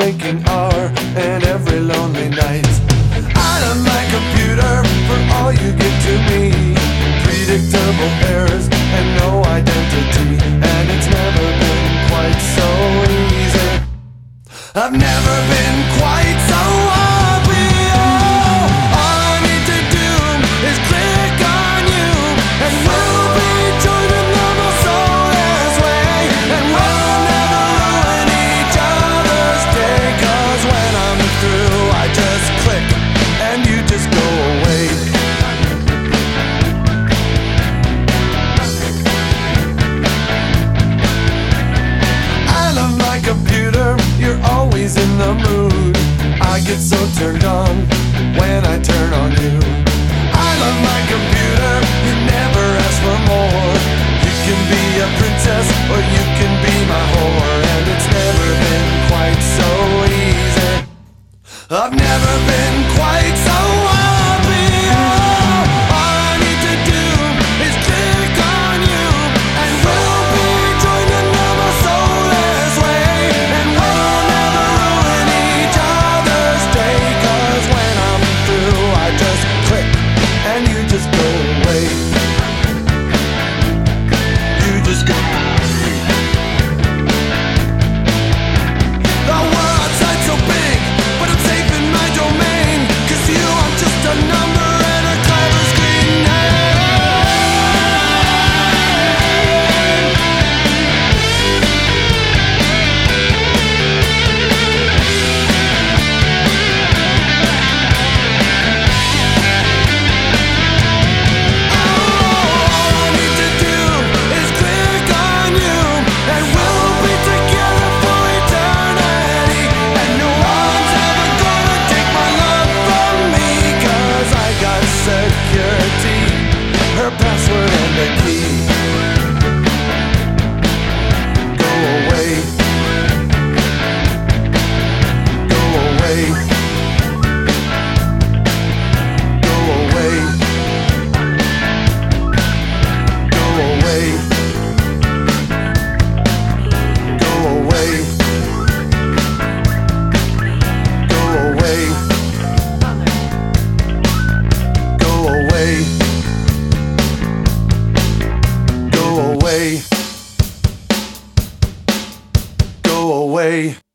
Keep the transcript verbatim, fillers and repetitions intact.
waking hour and every lonely night. I love my computer for all you give to me. Predictable errors and no identity, and it's never been quite so easy. I've never been quite so happy. Oh, all I need to do is click on you, and we'll be joining the most soulless way. And we'll never ruin each other's day, 'cause when I'm through I just click and you just go away. I love my computer, you're always in the mood. I get so turned on when I turn on you. I love my computer, you never ask for more. You can be a princess or you can be my whore, and it's never been quite so easy. I've never been quite so happy. Oh, all I need to do is click on you, and we'll be joining the most soulless way. And we'll never ruin each other's day, 'cause when I'm through I just click and you just go away. You just go away. The world outside's so big, but I'm safe in my domain, 'cause you, I'm just a number and a clever screen name. Oh, all I need to do is click on you, and we'll be together for eternity. And no one's ever gonna take my love from me, 'cause I got security, her password and a key. Go away. Go away. Go away. Go away. Go away. Go away. Go away. Go away. Go away.